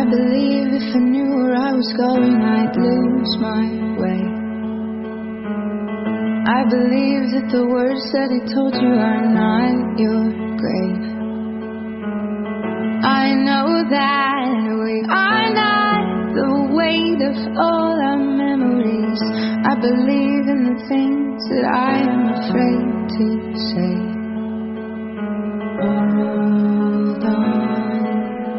believe if I knew where I was going, I'd lose my way. I believe that the words that I told you are not your grave. I know that we are not the weight of all our memories. I believe in the things that I am afraid to say. Hold on,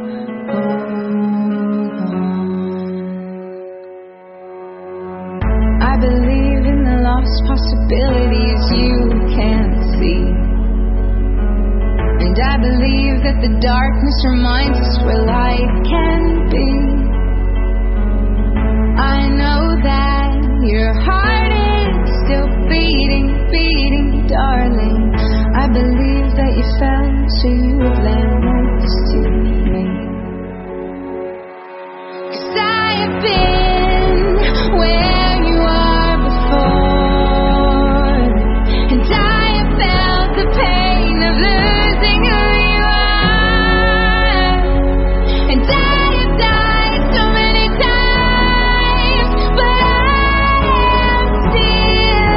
hold on. I believe in the lost possibilities you can't see. And I believe that the darkness reminds us where light can be. I know that your heart is still beating, beating, darling. I believe that you fell so you would land next to me. 'Cause I have been where you are before, and I have felt the pain of losing who you are. And I have died so many times, but I am still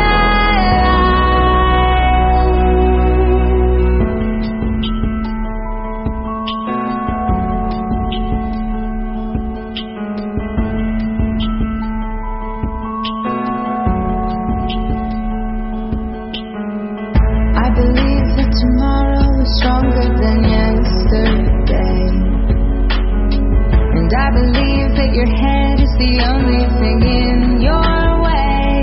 I believe that tomorrow is stronger than yesterday. And I believe that your head is the only thing in your way.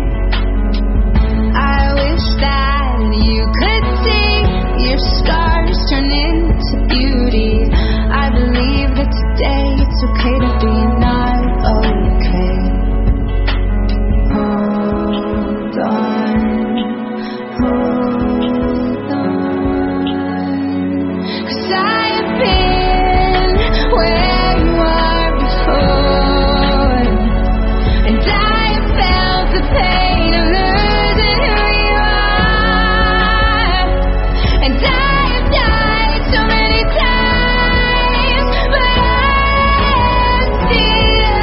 I wish that you could see your scars turn into beauty. I believe that today it's okay to be not okay. Hold on, hold on. 'Cause I have been where you are before, and I have felt the pain of losing who you are. And I have died so many times, but I am still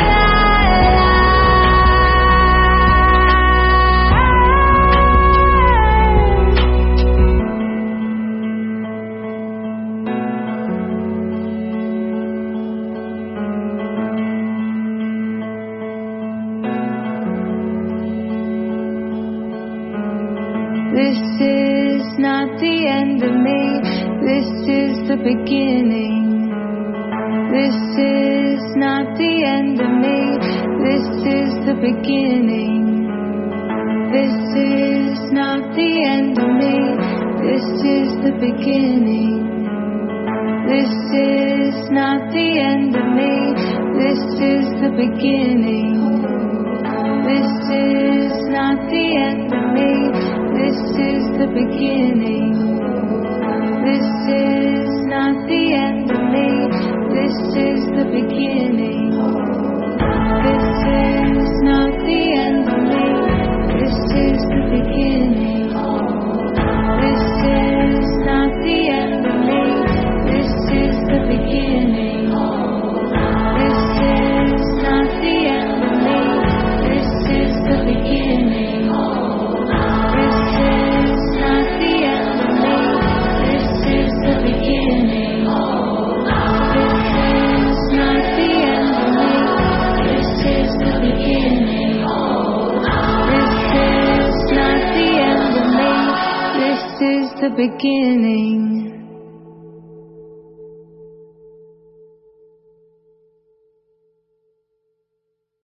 This is not the end of me. This is the beginning. This is not the end of me. This is the beginning. This is not the end of me. This is the beginning. This is not the end of me. This is the beginning. This is not the end of me. This is the beginning. This is not the end of me. This is the beginning. This is not the end of me. This is the beginning. This is not the end of me. This is the beginning. This is not the end of me. This is the beginning. This is not the end of me. This is the beginning. This is not the end of me. This is the beginning. This is not the end of me. This is the beginning.